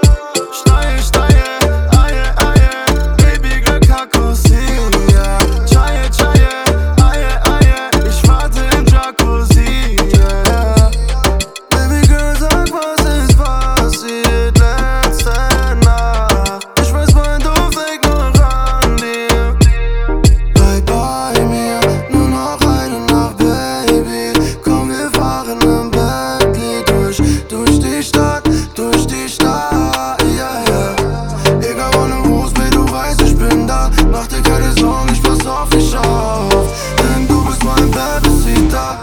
Steie, steie, aye, aye, Baby Girl Kakosia. Chaye, chaye, aye, aye, ich warte im Jacuzzi, yeah. Baby Girl, sag, was ist passiert letzte Nacht? Ich weiß, mein Duft riecht noch an dir. Bleib bei mir, nur noch eine Nacht, Baby. Komm, wir fahren im Bentley durch die Stadt, yeah, yeah. Egal wann du rufst, baby, du weißt, ich bin da. Mach dir keine Sorgen, ich pass auf dich auf, denn du bist mein Babysitter.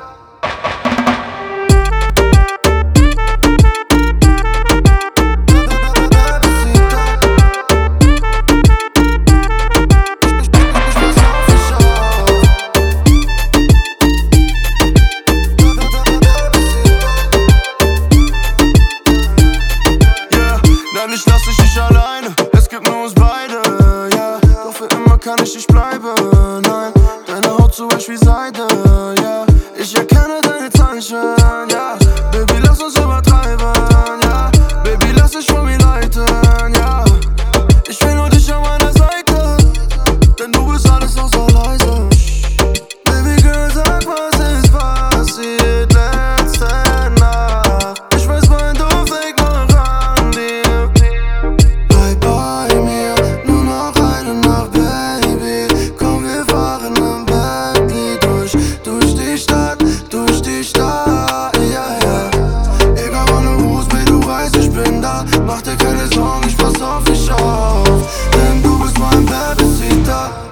Ich lass dich nicht alleine, es gibt nur uns beide, ja. Doch für immer kann ich nicht bleiben, nein. Deine Haut so weich wie Seide, ja. Ich erkenne deine Zeichen, ja. Baby, lass uns übertreiben, ja. Baby, lass dich von mir leiten, ja. Ich will nur dich an meiner Seite, denn du bist alles außer leise. Baby Girl, sag, was ist passiert letzte Nacht? Ich weiß, mein Duft riecht noch an dir. Bleib bei mir, nur noch eine Nacht, Baby. Komm, wir fahren im Bentley durch die Stadt, yeah, yeah. Egal wann du rufst, baby, du weißt, ich bin da. Mach dir keine Sorgen, ich pass auf dich auf, denn du bist mein Babysitter.